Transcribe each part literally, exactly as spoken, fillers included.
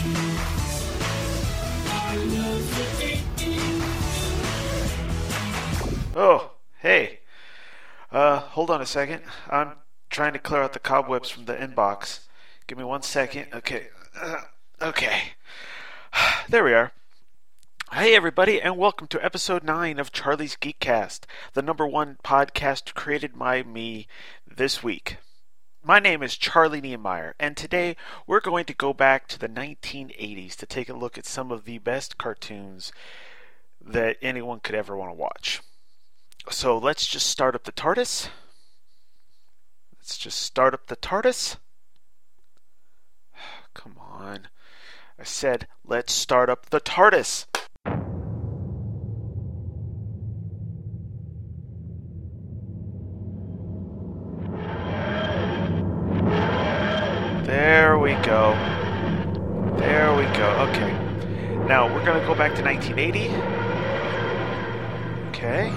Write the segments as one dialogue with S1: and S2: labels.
S1: Oh, hey. Uh, hold on a second. I'm trying to clear out the cobwebs from the inbox. Give me one second. Okay. Uh, okay. There we are. Hey everybody, and welcome to episode nine of Charlie's Geekcast, the number one podcast created by me this week. My name is Charlie Niemeyer, and today we're going to go back to the nineteen eighties to take a look at some of the best cartoons that anyone could ever want to watch. So let's just start up the TARDIS. Let's just start up the TARDIS. Come on. I said, let's start up the TARDIS. There we go. There we go. Okay. Now, we're going to go back to nineteen eighty. Okay.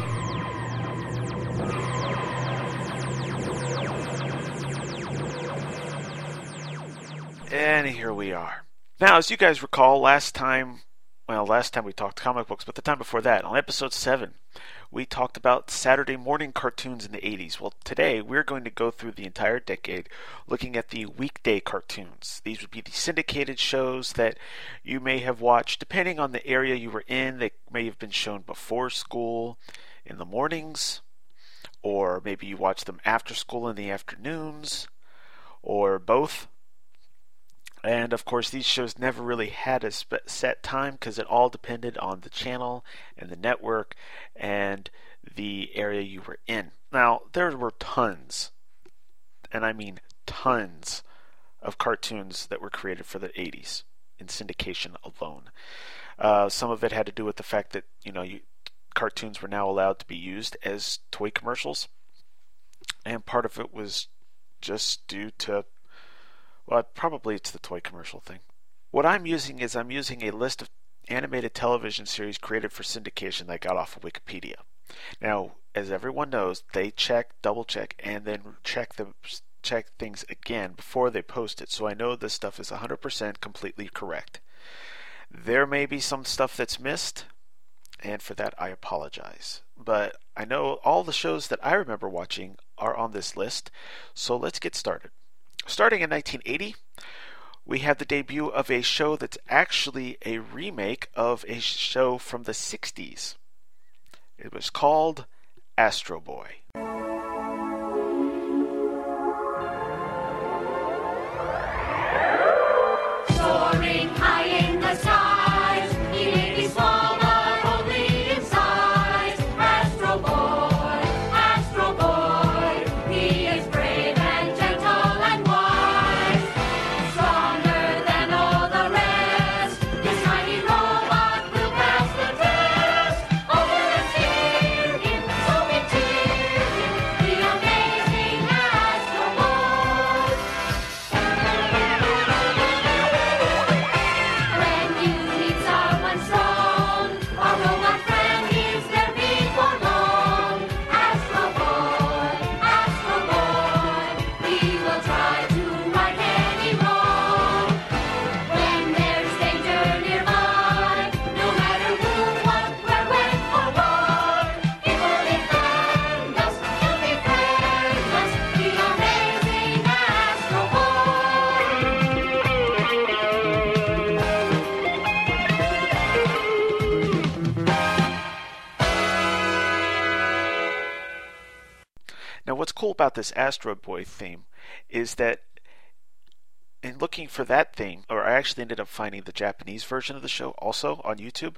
S1: And here we are. Now, as you guys recall, last time, well, last time we talked comic books, but the time before that, on episode seven, we talked about Saturday morning cartoons in the eighties. Well, today we're going to go through the entire decade looking at the weekday cartoons. These would be the syndicated shows that you may have watched, depending on the area you were in. They may have been shown before school in the mornings, or maybe you watched them after school in the afternoons, or both. And of course, these shows never really had a set time because it all depended on the channel and the network and the area you were in. Now, there were tons, and I mean tons, of cartoons that were created for the eighties in syndication alone. Uh, some of it had to do with the fact that, you know, you, cartoons were now allowed to be used as toy commercials, and part of it was just due to, well, probably it's the toy commercial thing. What I'm using is I'm using a list of animated television series created for syndication that I got off of Wikipedia. Now, as everyone knows, they check, double check, and then check the check things again before they post it. So I know this stuff is one hundred percent completely correct. There may be some stuff that's missed, and for that I apologize. But I know all the shows that I remember watching are on this list, so let's get started. Starting in nineteen eighty, we have the debut of a show that's actually a remake of a show from the sixties. It was called Astro Boy.
S2: Soaring high in the skies, he may be small but only in size. Astro Boy, Astro Boy, he is brave and gentle and wise. Stronger than all the rest, this tiny robot will pass the test. Oh, let's hear him, so we cheer him, the amazing Astro Boy. When you need someone strong, a robot friend is there before long. Astro Boy, Astro Boy, he will try to right any wrong. When there's danger nearby, no matter who, what, where, when, or why, he will defend us, he'll befriend us, the amazing Astro
S1: Now, what's cool about this Astro Boy theme is that in looking for that theme, or I actually ended up finding the Japanese version of the show also on YouTube.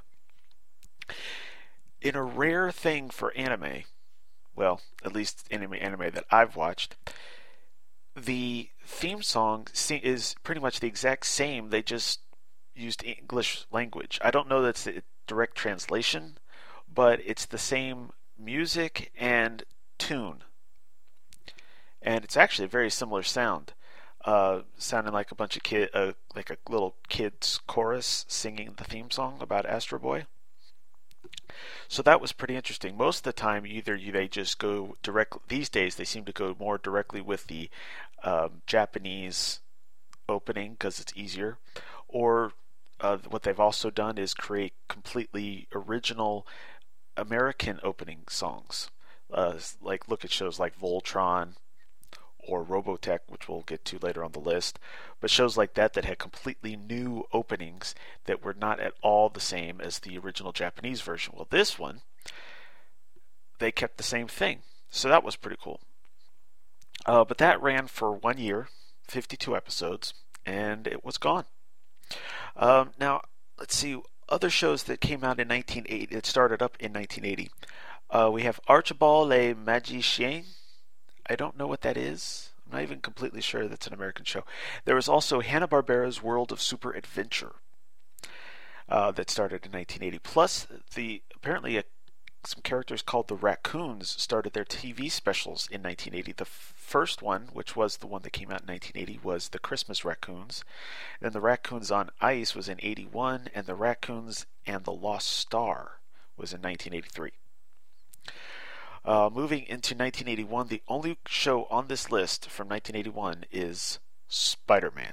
S1: In a rare thing for anime, well, at least anime anime that I've watched, the theme song se- is pretty much the exact same. They just used English language. I don't know that's a direct translation, but it's the same music and tune. And it's actually a very similar sound, uh, sounding like a bunch of kid, uh, like a little kids chorus singing the theme song about Astro Boy. So that was pretty interesting. Most of the time, either you, they just go directly. These days, they seem to go more directly with the um, Japanese opening because it's easier, or uh, what they've also done is create completely original American opening songs. Uh, like look at shows like Voltron or Robotech, which we'll get to later on the list, but shows like that that had completely new openings that were not at all the same as the original Japanese version. Well, this one, they kept the same thing, so that was pretty cool. Uh, but that ran for one year, fifty-two episodes, and it was gone. Um, now, let's see, other shows that came out in nineteen eighty, it started up in nineteen eighty. Uh, we have Archibald Le Magicien. I don't know what that is. I'm not even completely sure that's an American show. There was also Hanna-Barbera's World of Super Adventure uh, that started in nineteen eighty. Plus, the apparently a, some characters called the Raccoons started their T V specials in nineteen eighty. The f- first one, which was the one that came out in nineteen eighty, was the Christmas Raccoons. Then the Raccoons on Ice was in eighty-one, and the Raccoons and the Lost Star was in nineteen eighty-three. Uh, moving into nineteen eighty-one, the only show on this list from nineteen eighty-one is Spider-Man.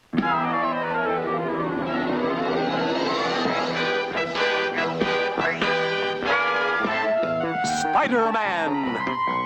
S3: Spider-Man!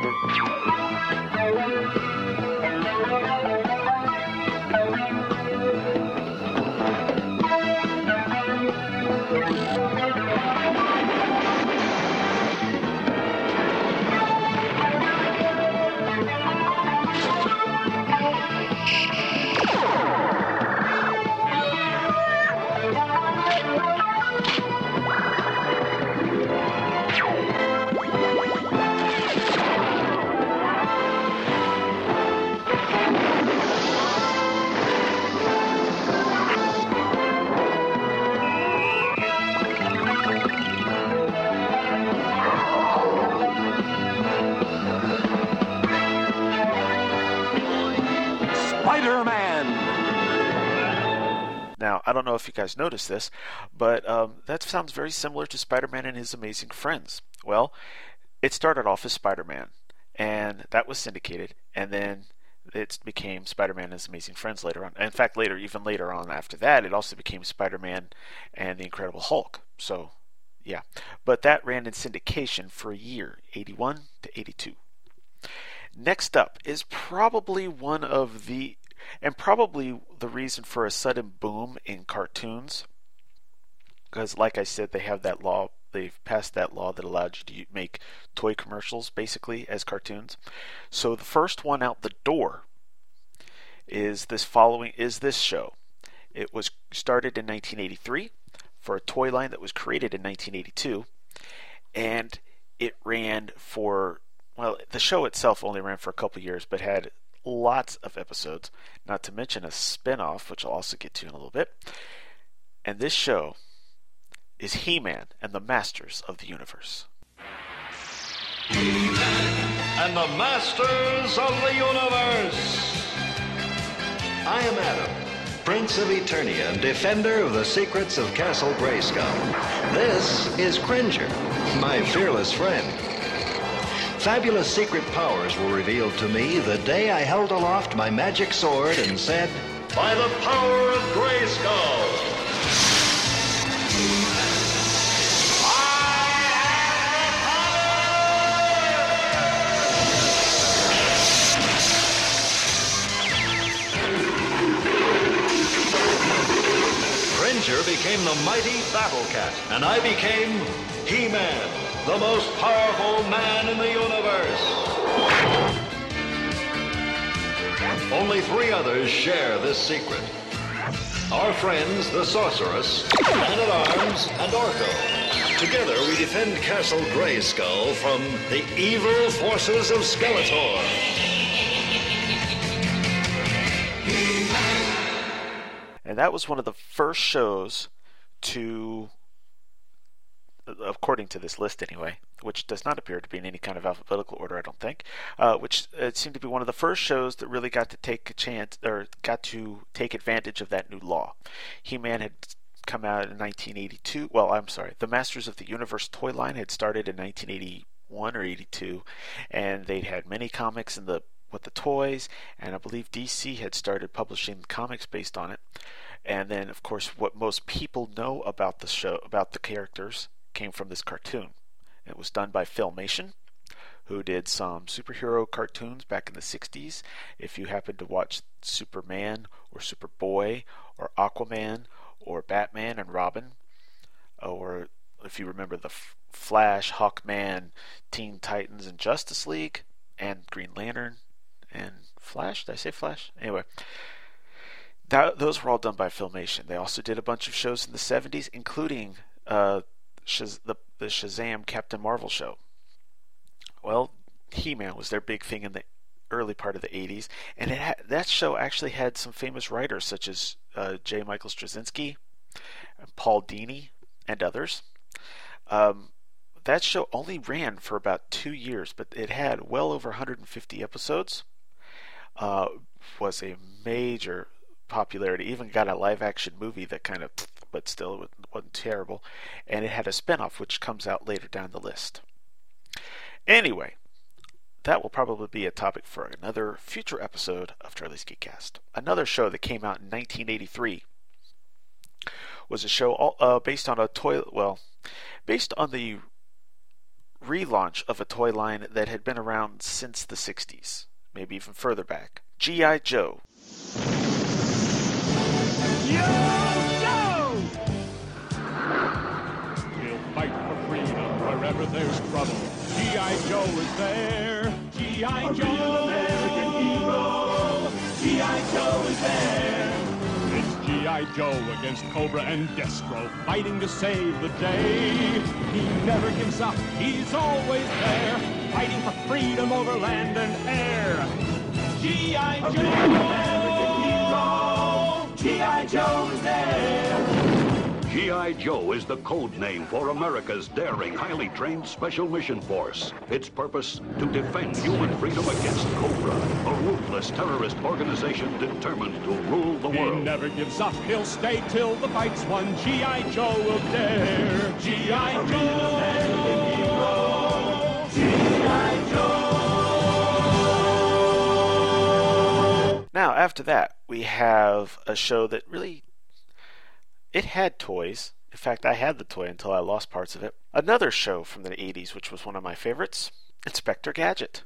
S3: Spider-Man!
S1: Now, I don't know if you guys noticed this, but um, that sounds very similar to Spider-Man and His Amazing Friends. Well, it started off as Spider-Man, and that was syndicated, and then it became Spider-Man and His Amazing Friends later on. In fact, later, even later on after that, it also became Spider-Man and the Incredible Hulk. So, yeah. But that ran in syndication for a year, eighty-one to eighty-two. Next up is probably one of the, and probably the reason for a sudden boom in cartoons, because like I said, they have that law, they've passed that law that allowed you to make toy commercials basically as cartoons. So the first one out the door is this following, is this show. It was started in nineteen eighty-three for a toy line that was created in nineteen eighty-two, and it ran for, well, the show itself only ran for a couple years, but had lots of episodes, not to mention a spin-off, which I'll also get to in a little bit. And this show is He-Man and the Masters of the Universe.
S4: He-Man and the Masters of the Universe. I am Adam, Prince of Eternia and defender of the secrets of Castle Grayskull. This is Cringer, my fearless friend. Fabulous secret powers were revealed to me the day I held aloft my magic sword and said, "By the power of Grayskull!" Cringer became the mighty Battle Cat, and I became He-Man, the most powerful man in the universe. Only three others share this secret. Our friends, the Sorceress, Man-at-Arms, and Orko. Together we defend Castle Grayskull from the evil forces of Skeletor.
S1: And that was one of the first shows to, according to this list anyway, which does not appear to be in any kind of alphabetical order, I don't think, uh, which it seemed to be one of the first shows that really got to take a chance, or got to take advantage of that new law. He-Man had come out in nineteen eighty-two, well, I'm sorry, the Masters of the Universe toy line had started in nineteen eighty-one or eighty-two, and they'd had many comics in the with the toys, and I believe D C had started publishing comics based on it. And then, of course, what most people know about the show, about the characters, came from this cartoon. It was done by Filmation, who did some superhero cartoons back in the sixties. If you happen to watch Superman or Superboy or Aquaman or Batman and Robin, or if you remember the F- Flash, Hawkman, Teen Titans, and Justice League, and Green Lantern, and Flash, did I say Flash? Anyway, that, those were all done by Filmation. They also did a bunch of shows in the seventies, including uh, Shaz- the, the Shazam Captain Marvel show. Well, He-Man was their big thing in the early part of the eighties, and it had, that show actually had some famous writers such as uh, J. Michael Straczynski, and Paul Dini, and others. Um, that show only ran for about two years, but it had well over one hundred fifty episodes. Uh, was a major popularity. Even got a live-action movie that kind of, but still wasn't terrible. And it had a spinoff which comes out later down the list. Anyway, that will probably be a topic for another future episode of Charlie's Geekcast. Another show that came out in nineteen eighty-three was a show all, uh, based on a toy, well, based on the relaunch of a toy line that had been around since the sixties, maybe even further back. G I. Joe.
S3: Yo, Joe! We'll fight for freedom wherever there's trouble. G I. Joe is there. G I. Joe, American hero. G I. Joe is there. It's G I. Joe against Cobra and Destro, fighting to save the day. He never gives up. He's always there, fighting for freedom over land and air. G I. Joe, American hero. G I. Joe is there.
S5: G I. Joe is the code name for America's daring, highly trained Special Mission Force. Its purpose, to defend human freedom against Cobra, a ruthless terrorist organization determined to rule the world.
S3: He never gives up. He'll stay till the fight's won. G I. Joe will dare. G I. Joe, American hero. G I. Joe.
S1: Now, after that, we have a show that really, it had toys. In fact, I had the toy until I lost parts of it. Another show from the eighties, which was one of my favorites, Inspector Gadget.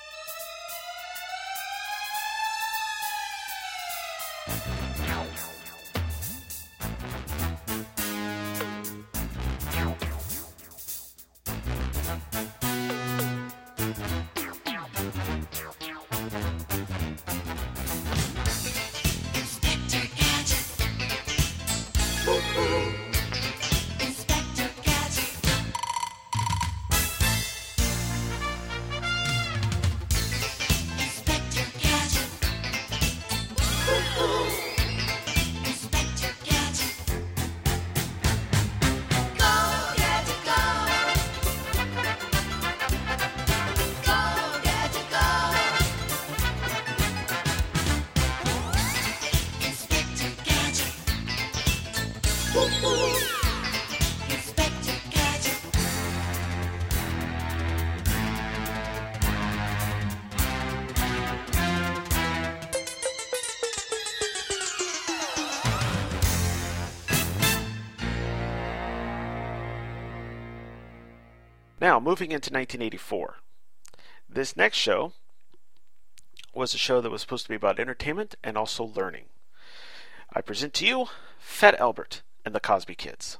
S1: Now, moving into nineteen eighty-four. This next show was a show that was supposed to be about entertainment and also learning. I present to you Fat Albert and the Cosby Kids.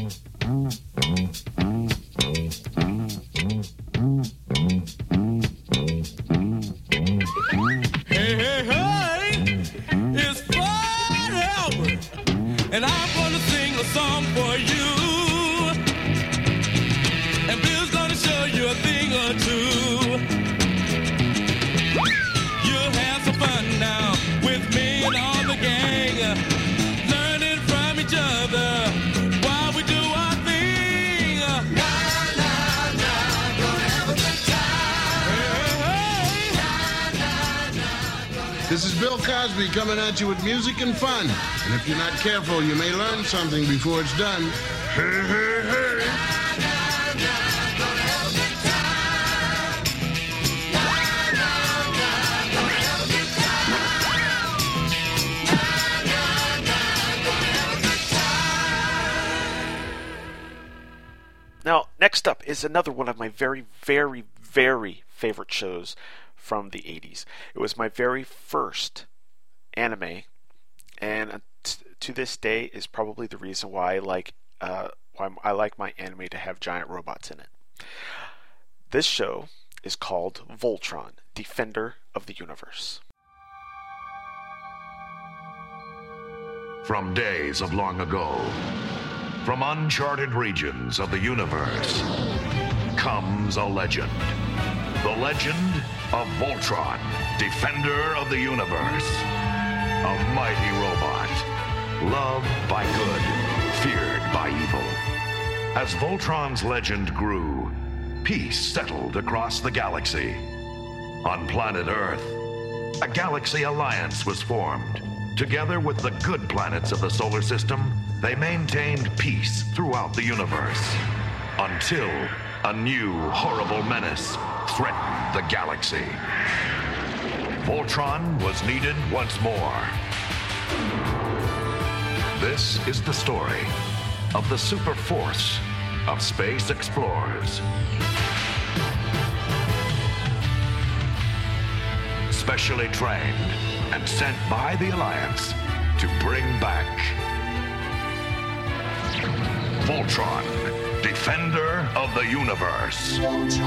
S6: Hey, hey, hey, it's Fat Albert, and I'm gonna sing a song for you. And Bill's gonna show you a thing or two. You'll have some fun now with me and all the gang, learning from each other while we do our thing. Na, na, na, gonna have a good time. Hey, hey.
S7: This is Bill Cosby coming at you with music and fun. And if you're not careful, you may learn something before it's done. Hey, hey, hey.
S1: Next up is another one of my very, very, very favorite shows from the eighties. It was my very first anime, and t- to this day is probably the reason why I like uh, why I like my anime to have giant robots in it. This show is called Voltron, Defender of the Universe.
S8: From days of long ago, from uncharted regions of the universe, comes a legend. The legend of Voltron, Defender of the Universe. A mighty robot, loved by good, feared by evil. As Voltron's legend grew, peace settled across the galaxy. On planet Earth, a galaxy alliance was formed. Together with the good planets of the solar system, they maintained peace throughout the universe. Until a new horrible menace threatened the galaxy. Voltron was needed once more. This is the story of the super force of space explorers. Specially trained and sent by the Alliance to bring back Voltron, Defender of the Universe.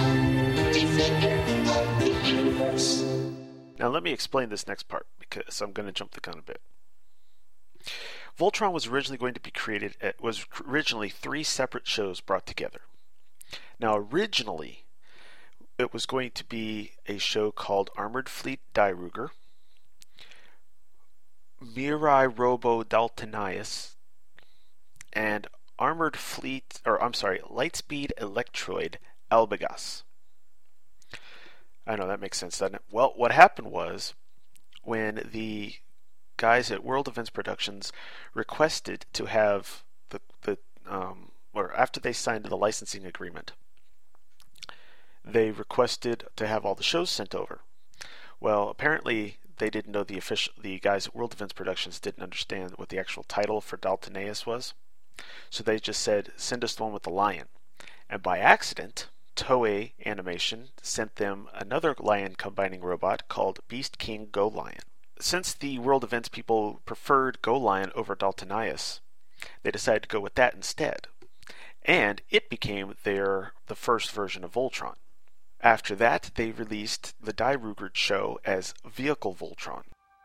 S1: Now let me explain this next part, because I'm going to jump the gun a bit. Voltron was originally going to be created, it was originally three separate shows brought together. Now originally, it was going to be a show called Armored Fleet Dairuger, Mirai Robo Daltonius, and Armored Fleet, or I'm sorry, Lightspeed Electroid Albagas. I know that makes sense, doesn't it? Well, what happened was, when the guys at World Events Productions requested to have the the um, or after they signed the licensing agreement, they requested to have all the shows sent over. Well, apparently they didn't know the official the guys at World Events Productions didn't understand what the actual title for Daltoneus was, so they just said, "Send us the one with the lion." And by accident, Toei Animation sent them another lion combining robot called Beast King Go Lion. Since the World Events people preferred Go Lion over Daltonius, they decided to go with that instead, and it became their the first version of Voltron. After that, they released the Dairuger show as Vehicle Voltron.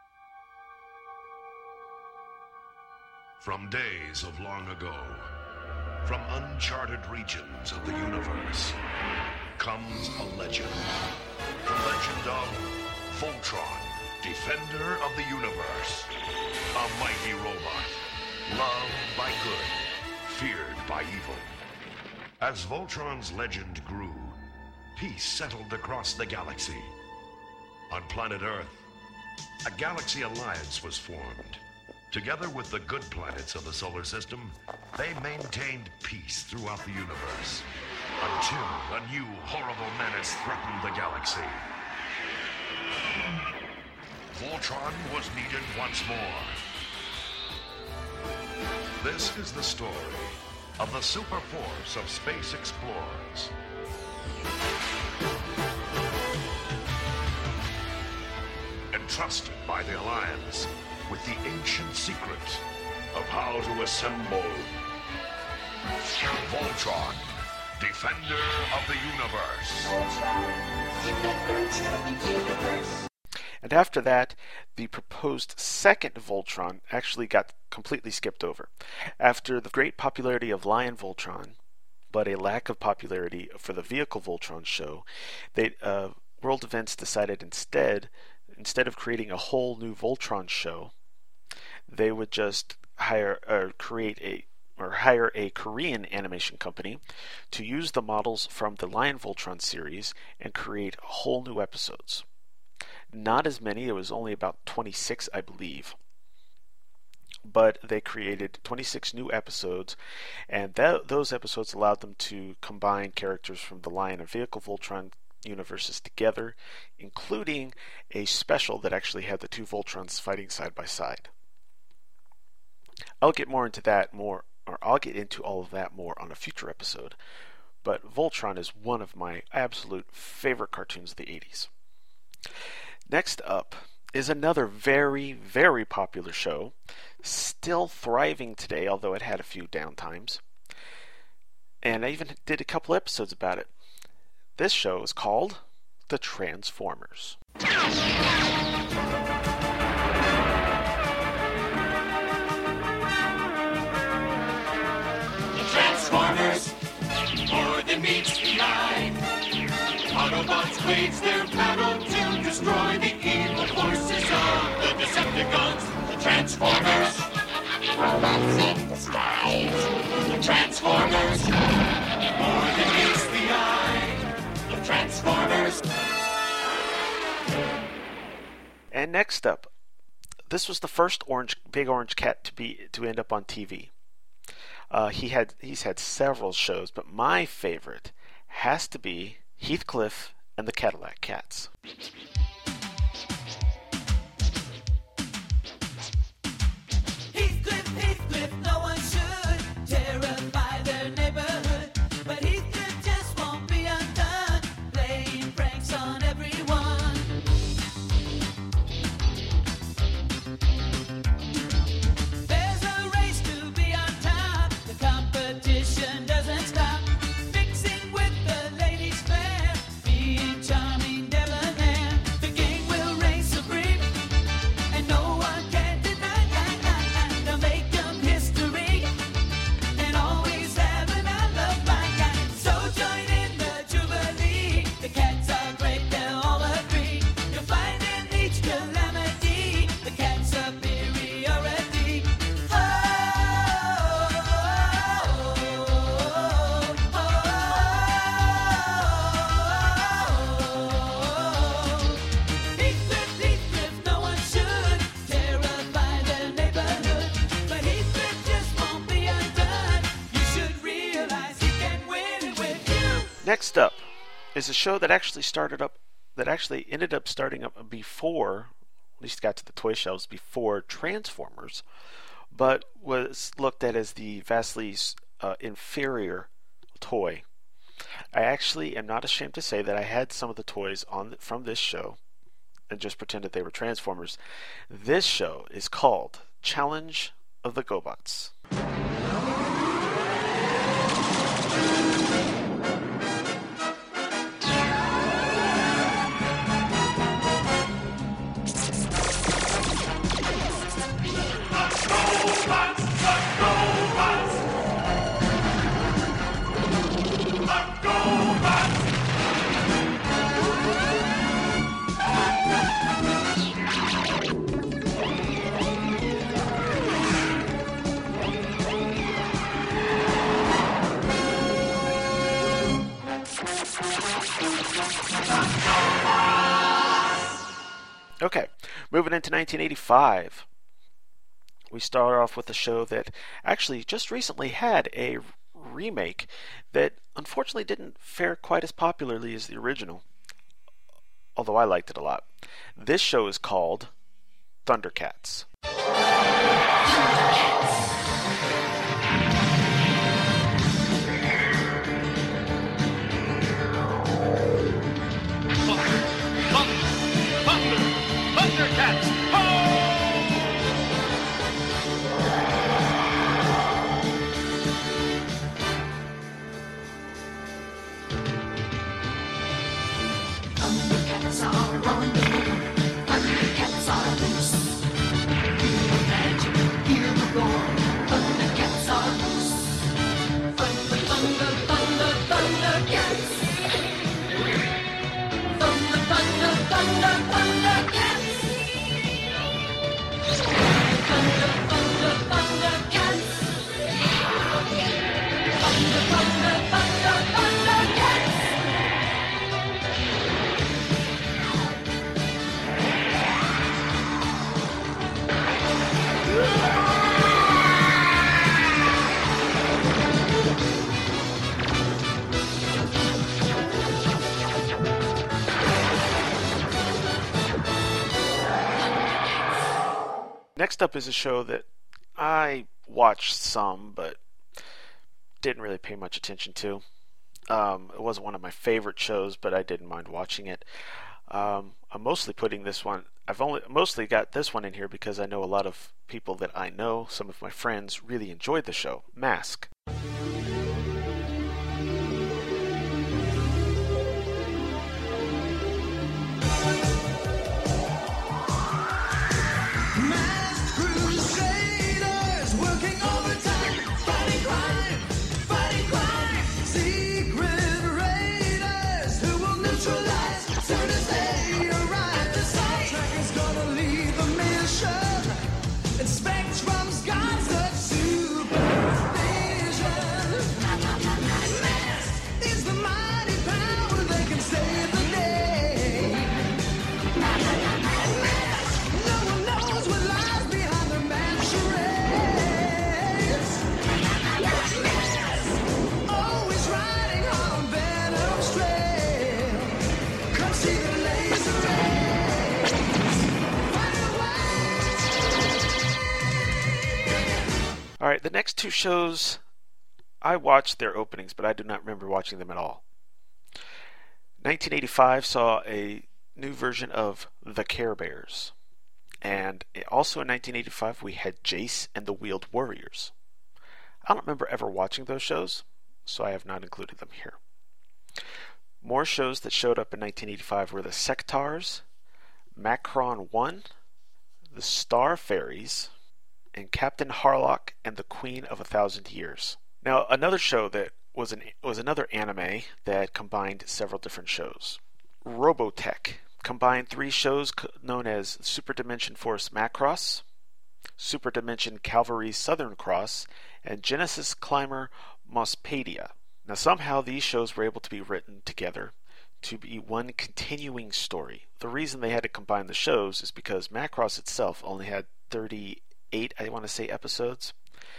S8: From days of long ago, from uncharted regions of the universe, comes a legend. The legend of Voltron, Defender of the Universe. A mighty robot, loved by good, feared by evil. As Voltron's legend grew, peace settled across the galaxy. On planet Earth, a galaxy alliance was formed. Together with the good planets of the solar system, they maintained peace throughout the universe. Until a new horrible menace threatened the galaxy. Voltron was needed once more. This is the story of the super force of space explorers. Entrusted by the Alliance with the ancient secret of how to assemble Voltron, Defender of the Universe.
S1: And after that, the proposed second Voltron actually got completely skipped over. After the great popularity of Lion Voltron, but a lack of popularity for the Vehicle Voltron show, they uh, World Events decided instead, instead of creating a whole new Voltron show, they would just hire or create a or hire a Korean animation company to use the models from the Lion Voltron series and create whole new episodes. Not as many, it was only about twenty-six, I believe. But they created twenty-six new episodes, and th- those episodes allowed them to combine characters from the Lion and Vehicle Voltron universes together, including a special that actually had the two Voltrons fighting side by side. I'll get more into that more, or I'll get into all of that more on a future episode. but Voltron is one of my absolute favorite cartoons of the eighties. Next up is another very, very popular show, still thriving today, although it had a few downtimes. And I even did a couple episodes about it. This show is called The Transformers.
S2: Transformers, more than meets the eye. Autobots wage their battle to destroy the evil forces of the Decepticons. The Transformers, robots in disguise. The Transformers, more than meets the eye. The Transformers.
S1: And next up, this was the first orange, big orange cat to be to end up on T V. Uh, he had he's had several shows, but my favorite has to be Heathcliff and the Cadillac Cats.
S9: Heathcliff, Heathcliff, no one should terrify their neighborhood, but Heathcliff just won't be undone, playing pranks on everyone. There's a race to be on top, the competition doesn't stop, mixing with the ladies fair, being charming, debonair. The gang will reign supreme, and no one can deny. They'll make them history, and always have an alibi. So join in the jubilee. The cats are great, they'll all agree. You'll find in each calamity the cat's superiority. Oh, Heathcliff, Heathcliff, no one should terrify their neighborhood, but Heathcliff just won't be undone. You should realize he can win it with you.
S1: Next up is a show that actually started up, that actually ended up starting up before, at least got to the toy shelves before Transformers, but was looked at as the vastly uh, inferior toy. I actually am not ashamed to say that I had some of the toys on from this show and just pretended they were Transformers. This show is called Challenge of the GoBots. Okay, moving into nineteen eighty-five, we start off with a show that actually just recently had a remake that unfortunately didn't fare quite as popularly as the original, although I liked it a lot. This show is called Thundercats.
S3: Thundercats!
S2: Thundercats are on the move. Thundercats are loose. Feel the magic, hear the roar. Thundercats are loose. Thunder, thunder, thunder, Thundercats. Thunder, thunder, thunder, Thundercats. Thunder, thunder, Thundercats. Thunder, thunder, thunder, Thundercats.
S1: Next up is a show that I watched some, but didn't really pay much attention to. Um, it wasn't one of my favorite shows, but I didn't mind watching it. Um, I'm mostly putting this one, I've only mostly got this one in here because I know a lot of people that I know, some of my friends, really enjoyed the show, Mask. Alright, the next two shows, I watched their openings, but I do not remember watching them at all. nineteen eighty-five saw a new version of The Care Bears. And also in nineteen eighty-five, we had Jace and the Wheeled Warriors. I don't remember ever watching those shows, so I have not included them here. More shows that showed up in nineteen eighty-five were the Sectars, Macron one, the Star Fairies, and Captain Harlock and the Queen of a Thousand Years. Now, another show that was an was another anime that combined several different shows. Robotech combined three shows known as Super Dimension Force Macross, Super Dimension Cavalry Southern Cross, and Genesis Climber Mospedia. Now, somehow these shows were able to be written together to be one continuing story. The reason they had to combine the shows is because Macross itself only had thirty-eight, I want to say, episodes,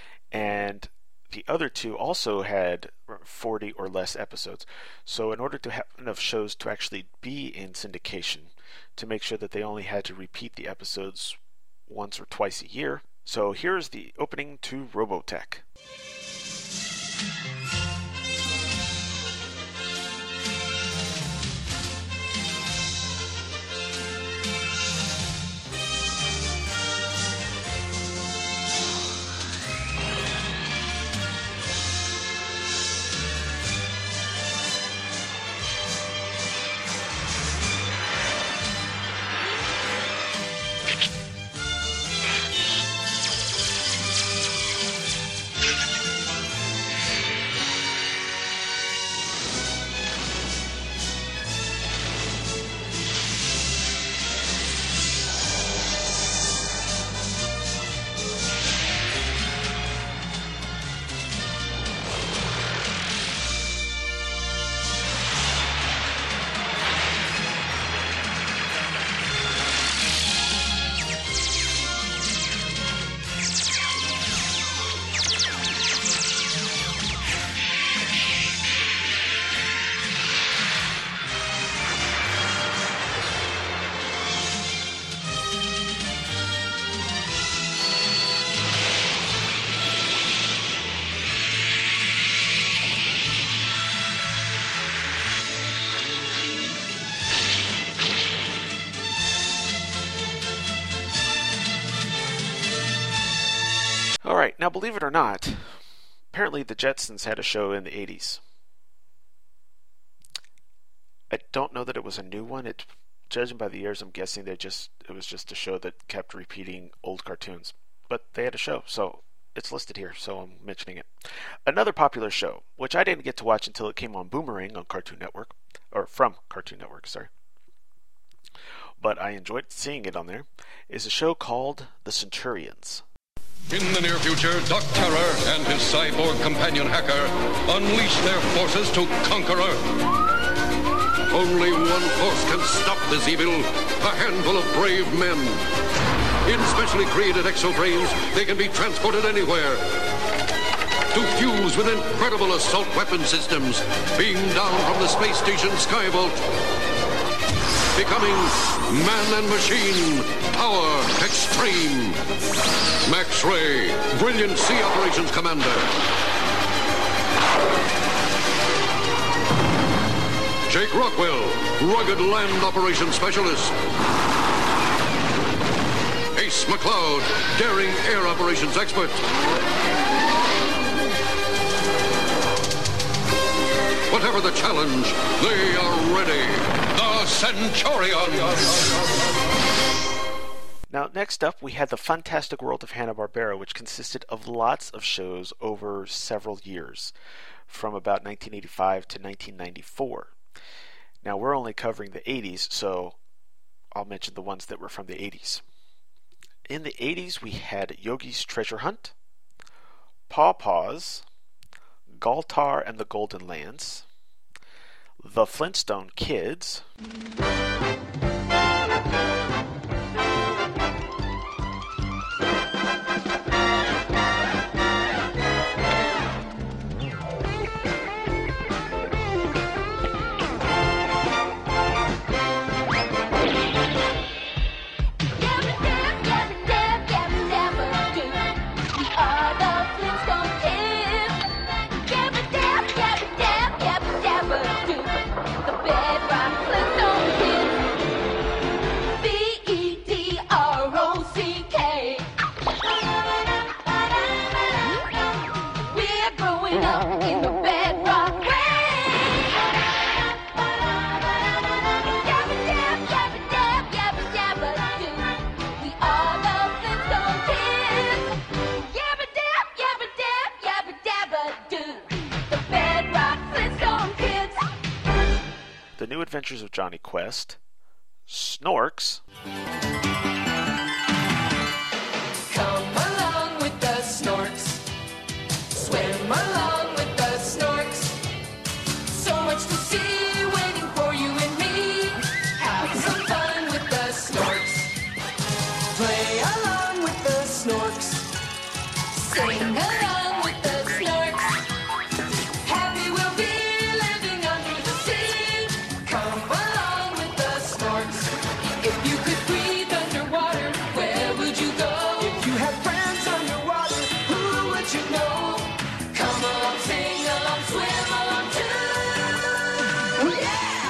S1: and the other two also had forty or less episodes. So in order to have enough shows to actually be in syndication, to make sure that they only had to repeat the episodes once or twice a year. So here's the opening to Robotech. Alright, now believe it or not, apparently the Jetsons had a show in the eighties. I don't know that it was a new one. It, judging by the years, I'm guessing they just it was just a show that kept repeating old cartoons. But they had a show, so it's listed here, so I'm mentioning it. Another popular show, which I didn't get to watch until it came on Boomerang on Cartoon Network, or from Cartoon Network, sorry, but I enjoyed seeing it on there, is a show called The Centurions.
S10: In the near future, Doc Terror and his cyborg companion hacker unleash their forces to conquer Earth. Only one force can stop this evil, a handful of brave men. In specially created exobrains, they can be transported anywhere to fuse with incredible assault weapon systems beamed down from the space station Skyvault, becoming man and machine power extreme. Max Ray, Brilliant Sea Operations Commander. Jake Rockwell, rugged land operations specialist. Ace McCloud, daring air operations expert. Whatever the challenge, they are ready. The Centurions.
S1: Now, next up, we had the Fantastic World of Hanna-Barbera, which consisted of lots of shows over several years, from about nineteen eighty-five to nineteen ninety-four. Now, we're only covering the eighties, so I'll mention the ones that were from the eighties. In the eighties, we had Yogi's Treasure Hunt, Paw Paws, Galtar and the Golden Lands, The Flintstone Kids, The New Adventures of Johnny Quest, Snorks,
S9: Come along with the Snorks. Swim along with the Snorks. So much to see waiting for you and me. Have some fun with the Snorks. Play along with the Snorks. Sing along with the Snorks. Happy we'll be living under the sea. Come along with the Snorks. If you could breathe underwater, where would you go? If you have friends underwater, who would you know? Come along, sing along, swim along too. Yeah!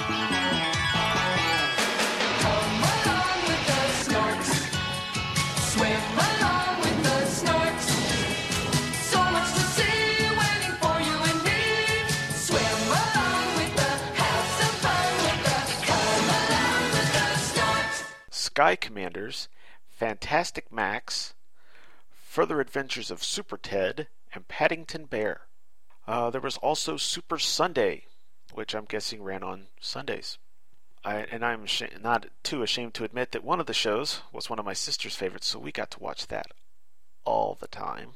S9: Come along with the Snorks. Swim along with the Snorks. So much to see waiting for you and me. Swim along with the, have some fun with the, come along with the Snorks.
S1: Sky Commanders, Fantastic Max, Further Adventures of Super Ted, and Paddington Bear. Uh, there was also Super Sunday, which I'm guessing ran on Sundays. I, and I'm sh- not too ashamed to admit that one of the shows was one of my sister's favorites, so we got to watch that all the time.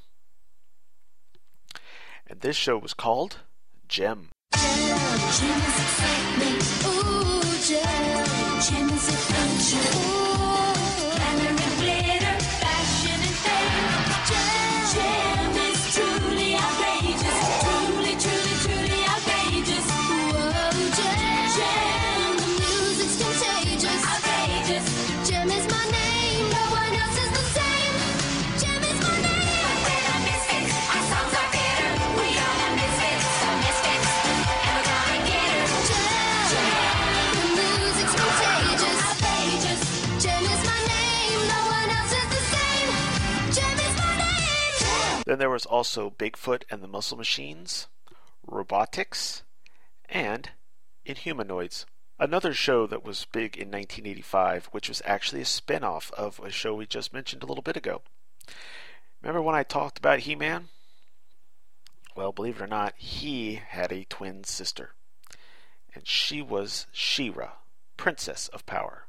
S1: And this show was called Gem.
S2: Gem is excitement, ooh, gem. Gem is adventure, ooh. Glamour and glitter, fashion and fame. Gem, gem is truly outrageous, truly, truly, truly outrageous. Whoa, gem, gem, the music's contagious, outrageous. Gem is my name, no one else is the same. Gem is my name. We're the misfits, our songs are bitter. We are the misfits, the misfits, and we're gonna get her. Gem, gem, the music's contagious, outrageous. Gem is my name, no one else is the same. Gem is my name. Gem.
S1: Then there was also Bigfoot and the Muscle Machines, Robotics, and Inhumanoids. Another show that was big in nineteen eighty-five, which was actually a spin-off of a show we just mentioned a little bit ago. Remember when I talked about He-Man? Well, believe it or not, he had a twin sister. And she was She-Ra, Princess of Power.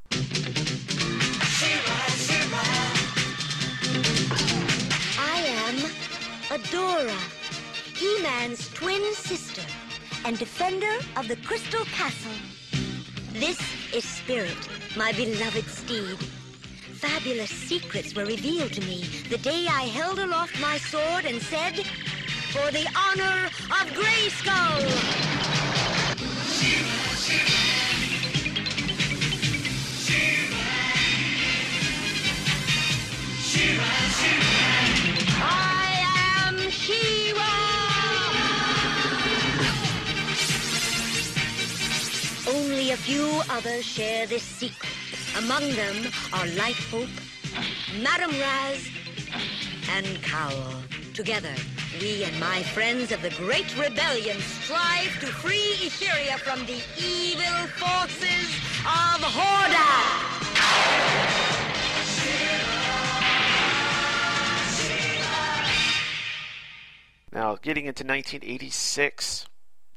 S11: I am Adora, He-Man's twin sister and defender of the Crystal Castle. This is Spirit, my beloved steed. Fabulous secrets were revealed to me the day I held aloft my sword and said, "For the honor of Grayskull!" I am She-Ra! few others share this secret. Among them are Light Hope, Madame Raz, and Cowl. Together, we and my friends of the Great Rebellion strive to free Etheria from the evil forces of Hordak.
S1: Now, getting into nineteen eighty-six,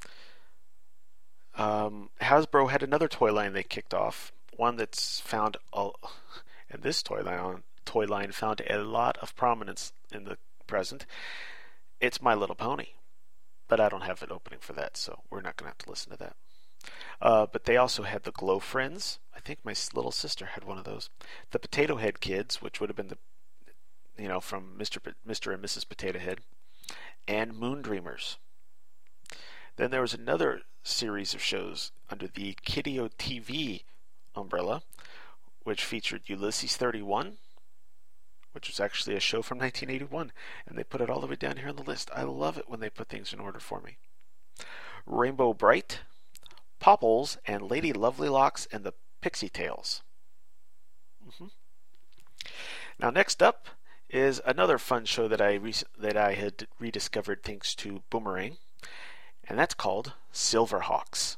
S1: um, Hasbro had another toy line they kicked off. One that's found, a, and this toy line, toy line found a lot of prominence in the present. It's My Little Pony, but I don't have an opening for that, so we're not going to have to listen to that. Uh, but they also had the Glow Friends. I think my little sister had one of those. The Potato Head Kids, which would have been the, you know, from Mister P- Mister and Missus Potato Head, and Moon Dreamers. Then there was another series of shows under the Kideo T V umbrella, which featured Ulysses thirty-one, which was actually a show from nineteen eighty-one, and they put it all the way down here on the list. I love it when they put things in order for me. Rainbow Bright, Popples, and Lady Lovely Locks and the Pixie Tales. Mm-hmm. Now next up is another fun show that I re- that I had rediscovered thanks to Boomerang, and that's called Silverhawks.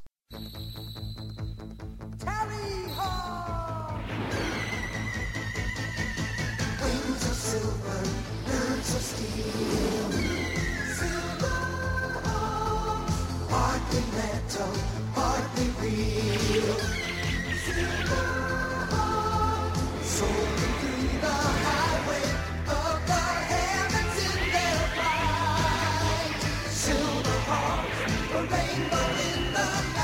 S12: Wings of silver, birds of steel. Silverhawks, partly metal, partly real. Silverhawks, soaring through the highway of the heavens in their flight. Silverhawks, a rainbow in the night.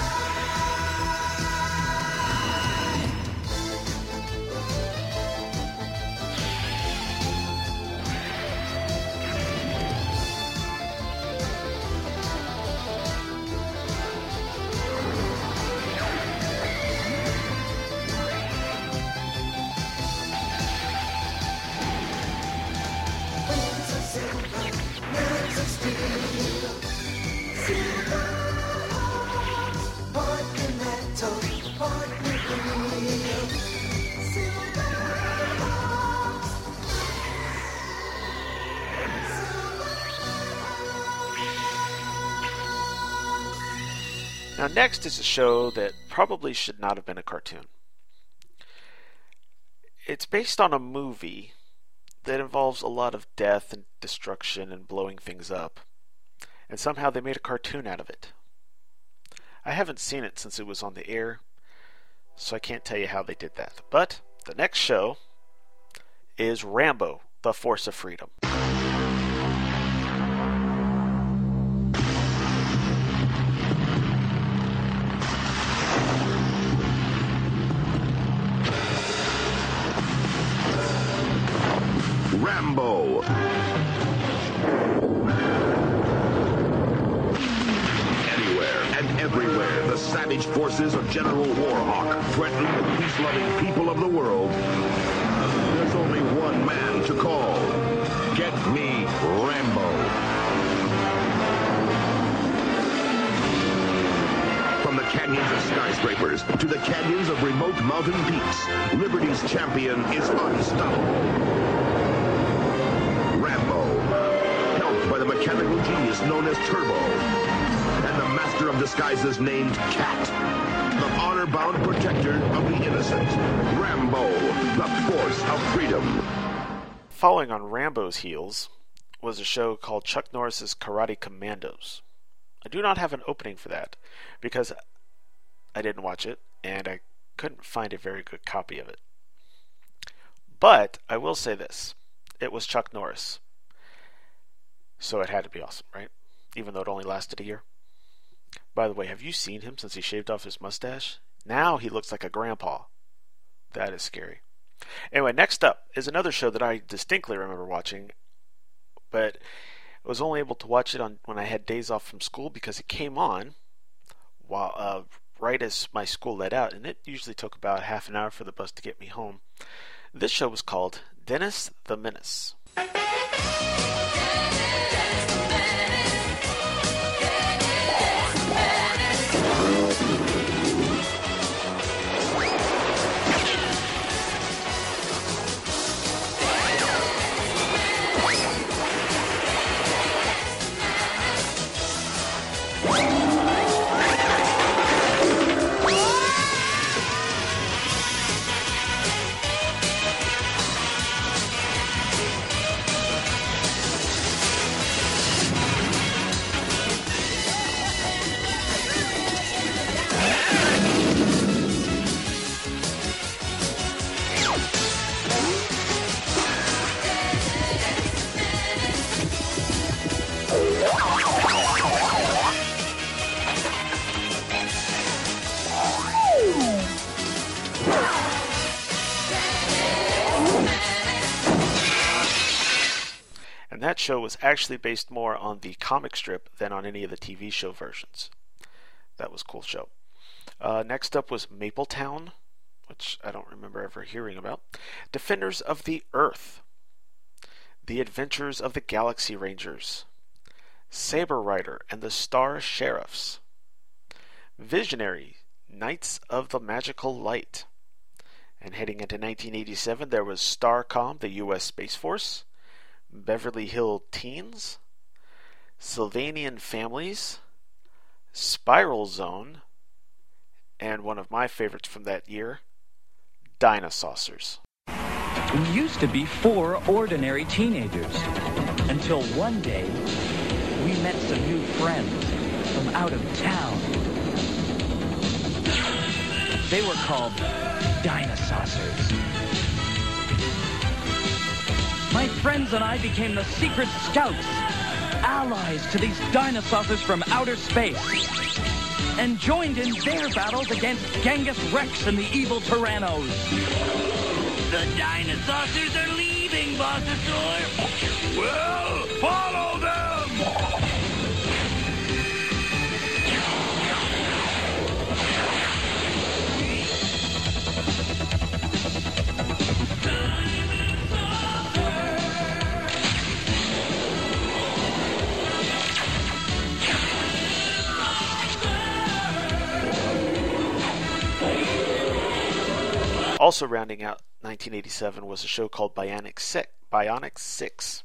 S12: Wings of silver, nerves of steel. Silverhawks, partly metal, partly real. Silverhawks.
S1: Now next is a show that probably should not have been a cartoon. It's based on a movie that involves a lot of death and destruction and blowing things up. And somehow they made a cartoon out of it. I haven't seen it since it was on the air, so I can't tell you how they did that. But the next show is Rambo, The Force of Freedom.
S13: Rambo. Anywhere and everywhere, the savage forces of General Warhawk threaten the peace-loving people of the world. There's only one man to call. Get me Rambo. From the canyons of skyscrapers to the canyons of remote mountain peaks, Liberty's champion is unstoppable. Rambo, helped by the mechanical genius known as Turbo, and the master of disguises named Cat, the honor-bound protector of the innocent. Rambo, the Force of Freedom.
S1: Following on Rambo's heels was a show called Chuck Norris's Karate Commandos. I do not have an opening for that because I didn't watch it and I couldn't find a very good copy of it. But I will say this. It was Chuck Norris. So it had to be awesome, right? Even though it only lasted a year. By the way, have you seen him since he shaved off his mustache? Now he looks like a grandpa. That is scary. Anyway, next up is another show that I distinctly remember watching, but I was only able to watch it on when I had days off from school because it came on while uh, right as my school let out, and it usually took about half an hour for the bus to get me home. This show was called Dennis the Menace. that show was actually based more on the comic strip than on any of the T V show versions. That was a cool show. Uh, next up was Mapletown, which I don't remember ever hearing about. Defenders of the Earth. The Adventures of the Galaxy Rangers. Saber Rider and the Star Sheriffs. Visionary, Knights of the Magical Light. And heading into nineteen eighty-seven, there was STARCOM, the U S Space Force. Beverly Hill Teens. Sylvanian Families. Spiral Zone. And one of my favorites from that year, Dinosaurs.
S14: We used to be four ordinary teenagers. Until one day, we met some new friends from out of town. They were called Dinosaurs. My friends and I became the secret scouts, allies to these dinosaurs from outer space, and joined in their battles against Genghis Rex and the evil Tyrannos. The dinosaurs are leaving, Bossasaur.
S5: Well, follow them!
S1: Also rounding out nineteen eighty-seven was a show called Bionic Six. Bionic Six.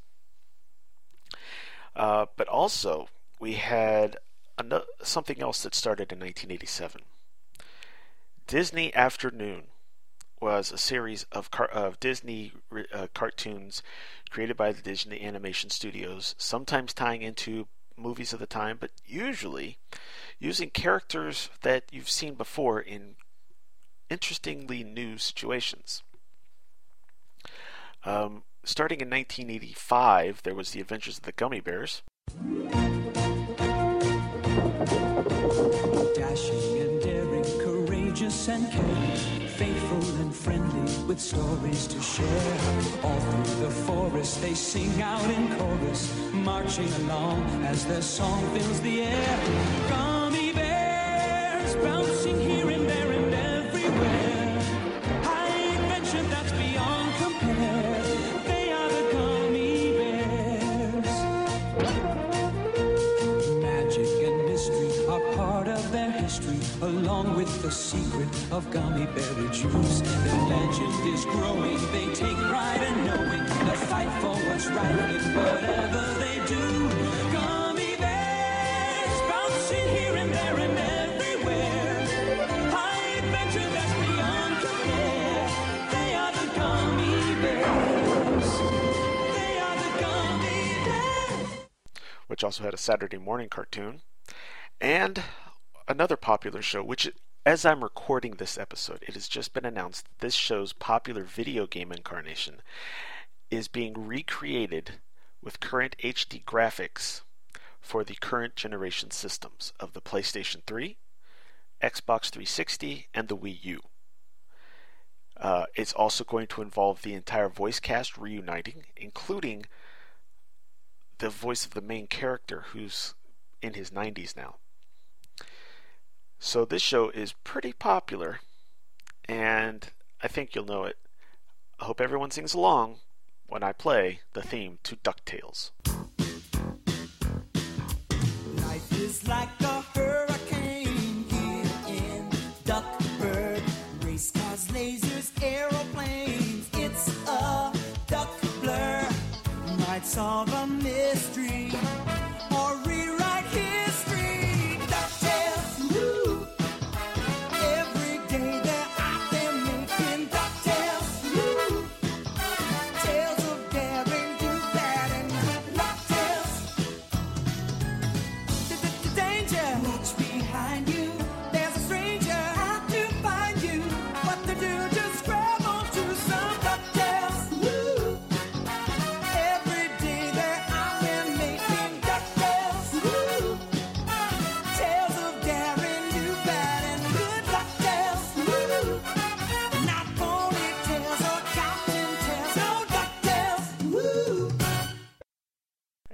S1: Uh, but also, we had another, something else that started in nineteen eighty-seven. Disney Afternoon was a series of, car- of Disney uh, cartoons created by the Disney Animation Studios, sometimes tying into movies of the time, but usually using characters that you've seen before in interestingly new situations. Um, starting in nineteen eighty-five, there was The Adventures of the Gummy Bears.
S9: Dashing and daring, courageous and caring, faithful and friendly, with stories to share. All through the forest they sing out in chorus, marching along as their song fills the air. Gummy bears bouncing here and there and everywhere. High adventure that's beyond compare. They are the gummy bears. Magic and mystery are part of their history, along with the secret of gummy berry juice. Their legend is growing, they take pride in knowing the fight for what's right in whatever they do. Gummy bears bouncing here and there and everywhere. High adventure that's beyond compare. They are the gummy bears. They are the gummy bears.
S1: Which also had a Saturday morning cartoon. And another popular show, which, as I'm recording this episode, it has just been announced that this show's popular video game incarnation is being recreated with current H D graphics for the current generation systems of the PlayStation three, Xbox three sixty, and the Wii U. Uh, it's also going to involve the entire voice cast reuniting, including the voice of the main character, who's in his nineties now. So this show is pretty popular, and I think you'll know it. I hope everyone sings along when I play the theme to DuckTales.
S12: Life is like a hurricane here in Duckburg. Race cars, lasers, aeroplanes. It's a duck blur. Might solve a mystery or rewrite history. DuckTales, woo! Every day they're out there making DuckTales, woo! Tales of daring, do that, and DuckTales. Danger! Watch behind you. There's a stranger out to find you. What to do? Just grab onto some DuckTales, woo! Every day they're out there making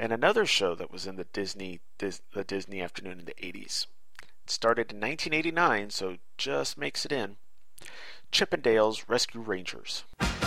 S1: And another show that was in the Disney Dis, the Disney afternoon in the eighties. It started in nineteen eighty-nine, so just makes it in. Chip and Dale's Rescue Rangers.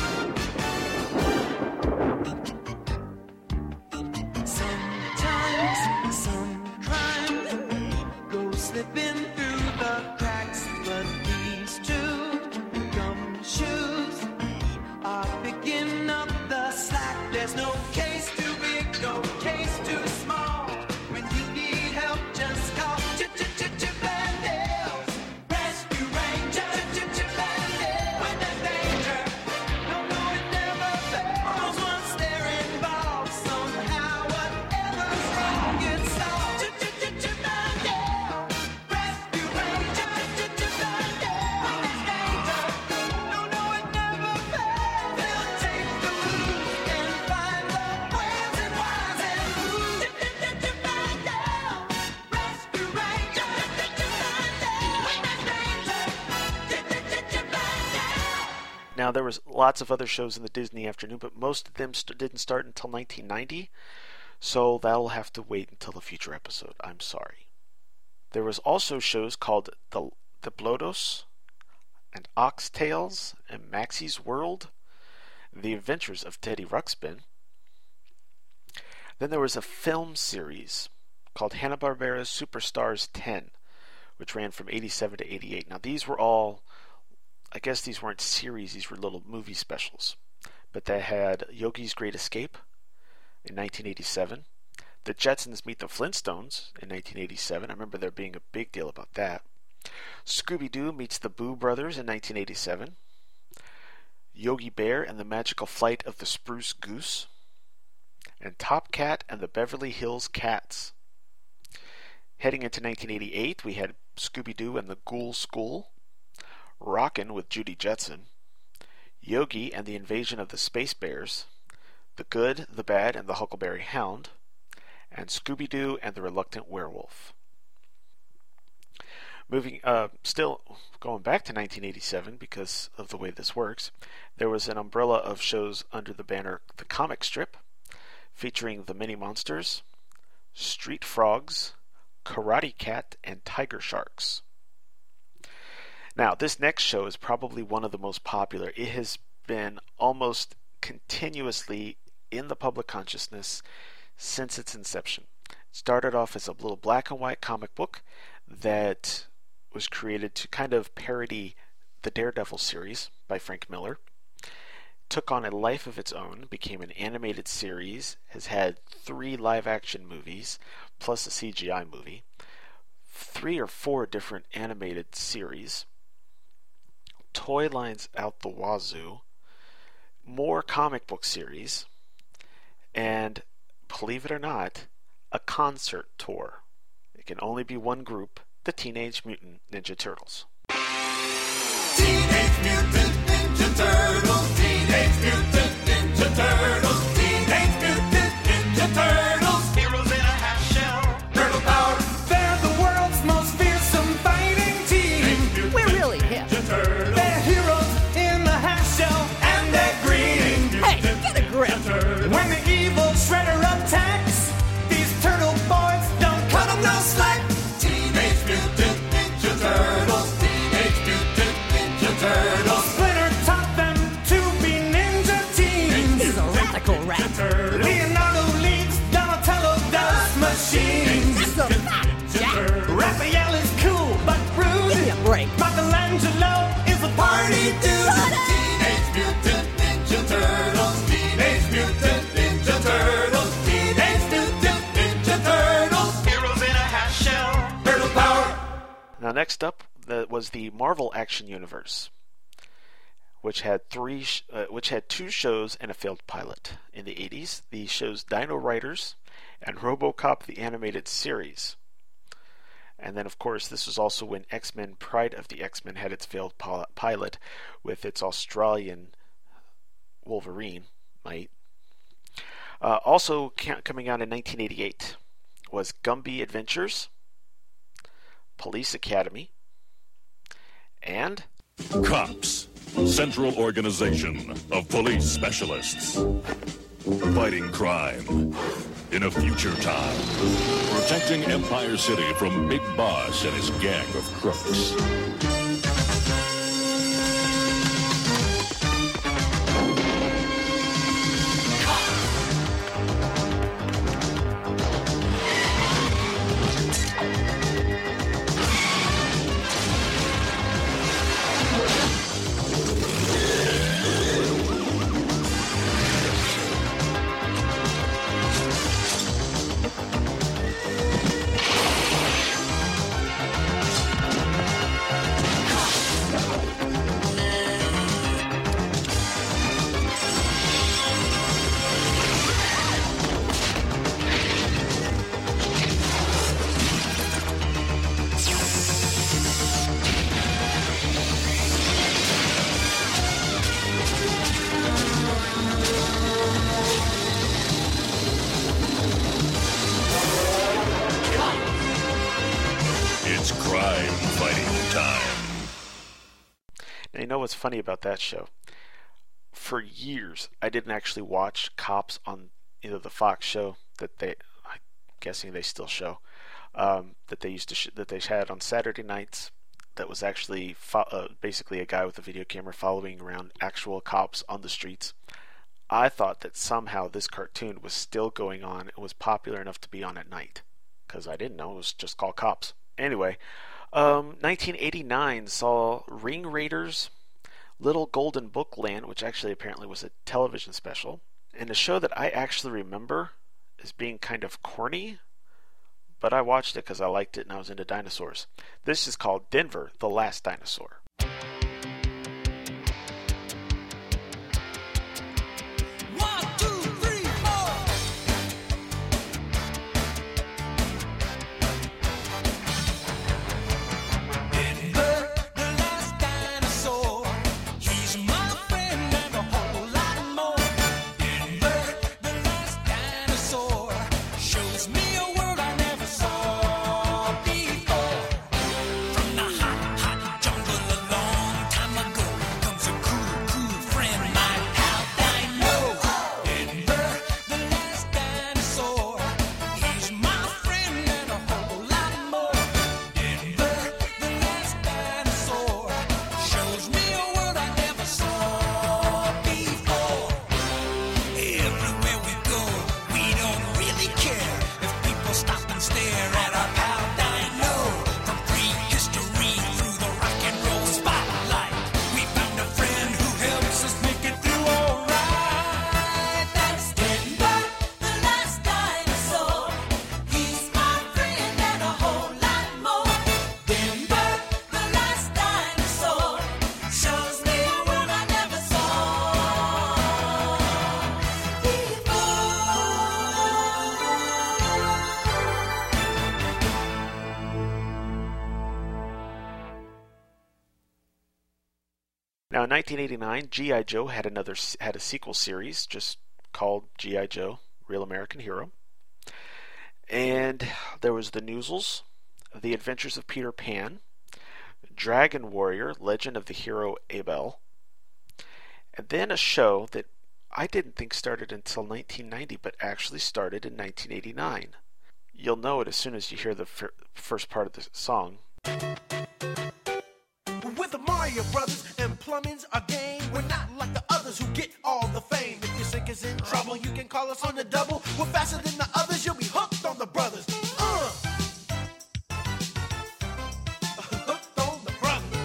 S9: Sometimes some crime goes slipping through the cracks, but these two gumshoes are picking up the slack. There's no case too big, no case too small. When you need help, just call Chip Chip Chip Chip and Dale's Rescue Rangers. Chip Chip and Dale. When there's danger, no, no, it never fails. Once they're involved, somehow whatever's wrong gets solved. Chip Chip Chip Chip and Dale. Rescue Rangers. Chip Chip and Dale. When there's danger, no, no, it never fails. They'll take the lead and find the whales and whys and who's. Chip Chip Chip Chip and Dale. Rescue Rangers. Chip Chip and Dale. When there's danger, Chip Chip Chip Chip and Dale.
S1: Now, there was lots of other shows in the Disney afternoon, but most of them st- didn't start until nineteen ninety, so that'll have to wait until a future episode. I'm sorry. There was also shows called The, the Blodos, and Oxtails, and Maxie's World, The Adventures of Teddy Ruxpin. Then there was a film series called Hanna-Barbera's Superstars ten, which ran from eighty-seven to eighty-eight. Now, these were all, I guess these weren't series, these were little movie specials. But they had Yogi's Great Escape in nineteen eighty-seven, The Jetsons Meet the Flintstones in nineteen eighty-seven. I remember there being a big deal about that. Scooby-Doo Meets the Boo Brothers in nineteen eighty-seven. Yogi Bear and the Magical Flight of the Spruce Goose. And Top Cat and the Beverly Hills Cats. Heading into nineteen eighty-eight, we had Scooby-Doo and the Ghoul School. Rockin' with Judy Jetson. Yogi and the Invasion of the Space Bears. The Good, the Bad, and the Huckleberry Hound. And Scooby-Doo and the Reluctant Werewolf. Moving, uh, still going back to nineteen eighty-seven because of the way this works, there was an umbrella of shows under the banner The Comic Strip, featuring the Mini Monsters, Street Frogs, Karate Cat, and Tiger Sharks. Now, this next show is probably one of the most popular. It has been almost continuously in the public consciousness since its inception. It started off as a little black and white comic book that was created to kind of parody the Daredevil series by Frank Miller. Took on a life of its own, became an animated series, has had three live-action movies, plus a C G I movie, three or four different animated series, toy lines out the wazoo, more comic book series, and, believe it or not, a concert tour. It can only be one group, the Teenage Mutant Ninja Turtles.
S12: Teenage Mutant Ninja Turtles. Teenage Mutant Ninja Turtles. Teenage Mutant Ninja Turtles. Heroes in a half shell. Turtle power. They're the world's most fearsome fighting team.
S15: We're really hip.
S12: They're heroes in the half shell, and they're green.
S15: Hey, get a grip.
S12: When the evil Shredder attacks, these turtle boys don't cut them no slack. Teenage Mutant Ninja Turtles. Teenage Mutant Ninja Turtles. Splinter taught them to be ninja teens.
S15: He's a radical rat.
S12: Leonardo leads, Donatello does machines.
S15: That's a fact, Jack.
S12: Raphael is cool but rude.
S15: Give me a break.
S12: Michelangelo is a party dude. Teenage Mutant Ninja Turtles. Teenage Mutant Ninja Turtles. Teenage Mutant Ninja Turtles. Heroes in a half shell. Turtle power.
S1: Now, next up the, was the Marvel Action Universe, which had three, sh- uh, which had two shows and a failed pilot in the eighties. The shows Dino Riders and RoboCop the Animated Series. And then, of course, this was also when X-Men Pride of the X-Men had its failed pil- pilot with its Australian Wolverine, mate. Uh, also ca- coming out in nineteen eighty-eight was Gumby Adventures, Police Academy, and
S16: Cops, Central Organization of Police Specialists. Fighting crime, in a future time, protecting Empire City from Big Boss and his gang of crooks. It's crime fighting time.
S1: Now, you know what's funny about that show? For years, I didn't actually watch Cops on either the Fox show that they, I'm guessing they still show, um, that they used to sh- that they had on Saturday nights. That was actually fo- uh, basically a guy with a video camera following around actual cops on the streets. I thought that somehow this cartoon was still going on and was popular enough to be on at night, because I didn't know it was just called Cops. Anyway, um, nineteen eighty-nine saw Ring Raiders, Little Golden Book Land, which actually apparently was a television special, and a show that I actually remember as being kind of corny, but I watched it because I liked it and I was into dinosaurs. This is called Denver, the Last Dinosaur. Now, in nineteen eighty-nine, G I. Joe had another had a sequel series just called G I. Joe: Real American Hero. And there was The Noozles, The Adventures of Peter Pan, Dragon Warrior: Legend of the Hero Abel, and then a show that I didn't think started until nineteen ninety, but actually started in nineteen eighty-nine. You'll know it as soon as you hear the fir- first part of the song.
S12: With the Mario Brothers and plumbing's our game. We're not like the others who get all the fame. If your sink is in trouble, you can call us on the double. We're faster than the others, you'll be hooked on the brothers. Uh. Hooked on the brothers.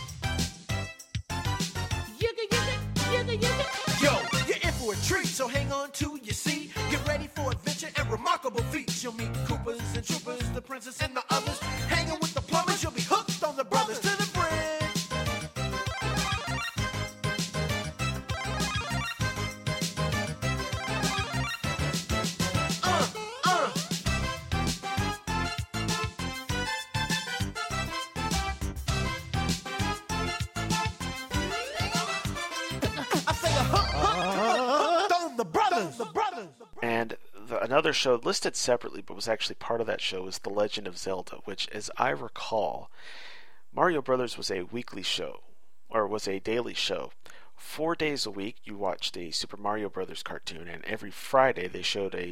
S12: Yigga, yigga, yigga, yigga. Yo, you're in for a treat, so hang on to your seat. Get ready for adventure and remarkable feats. You'll meet Koopas and Troopers, the princess and the others. Hanging with the plumbers, you'll be hooked on the brothers. To the bridge.
S1: And the, another show listed separately but was actually part of that show was The Legend of Zelda, which, as I recall, Mario Brothers was a weekly show, or was a daily show. Four days a week you watched a Super Mario Brothers cartoon, and every Friday they showed a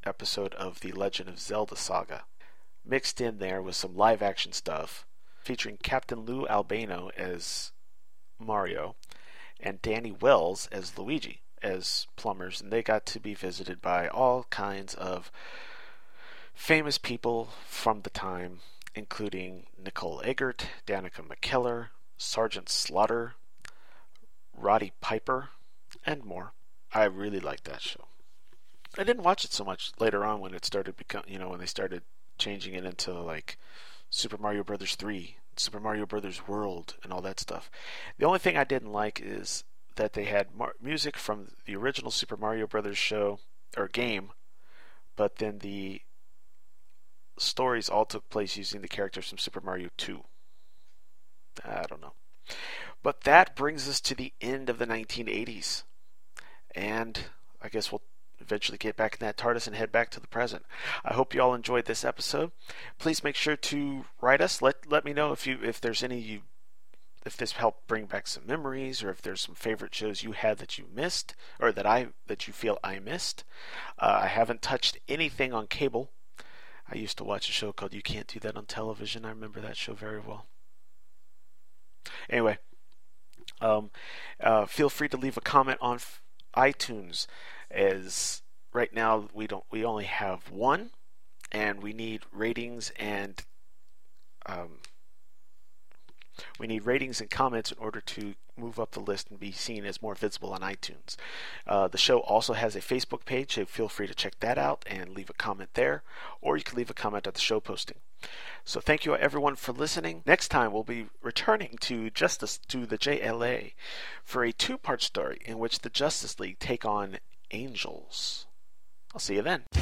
S1: episode of the Legend of Zelda saga. Mixed in there was some live action stuff featuring Captain Lou Albano as Mario and Danny Wells as Luigi as plumbers, and they got to be visited by all kinds of famous people from the time, including Nicole Eggert, Danica McKellar, Sergeant Slaughter, Roddy Piper, and more. I really liked that show. I didn't watch it so much later on when it started become, you know, when they started changing it into like Super Mario Brothers three, Super Mario Brothers World, and all that stuff. The only thing I didn't like is that they had mar- music from the original Super Mario Brothers show or game, but then the stories all took place using the characters from Super Mario two. I don't know. But that brings us to the end of the nineteen eighties. And I guess we'll eventually get back in that TARDIS and head back to the present. I hope you all enjoyed this episode. Please make sure to write us. Let let me know if you if there's any you if this helped bring back some memories, or if there's some favorite shows you had that you missed, or that I that you feel I missed. Uh, I haven't touched anything on cable. I used to watch a show called You Can't Do That on Television. I remember that show very well. Anyway, um, uh, feel free to leave a comment on f- iTunes. As right now we don't we only have one, and we need ratings and um, we need ratings and comments in order to move up the list and be seen as more visible on iTunes. Uh, the show also has a Facebook page, so feel free to check that out and leave a comment there, or you can leave a comment at the show posting. So thank you everyone for listening. Next time we'll be returning to Justice to the J L A for a two-part story in which the Justice League take on Angels. I'll see you then.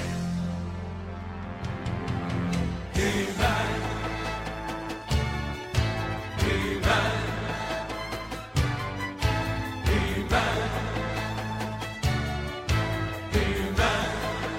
S12: He-Man. He-Man. He-Man. He-Man.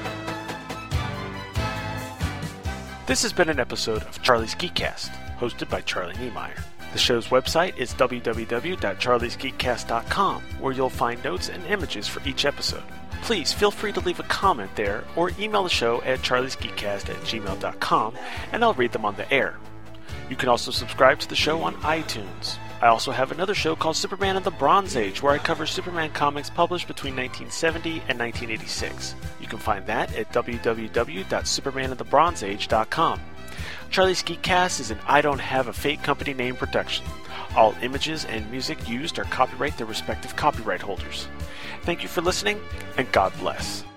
S1: This has been an episode of Charlie's Geekcast, hosted by Charlie Niemeyer. The show's website is w w w dot charlies geekcast dot com, where you'll find notes and images for each episode. Please feel free to leave a comment there, or email the show at charliesgeekcast at gmail dot com, and I'll read them on the air. You can also subscribe to the show on iTunes. I also have another show called Superman in the Bronze Age, where I cover Superman comics published between nineteen seventy and nineteen eighty-six. You can find that at w w w dot superman in the bronze age dot com. Charlie's Geekcast is an I Don't Have a Fake Company name production. All images and music used are copyright their respective copyright holders. Thank you for listening, and God bless.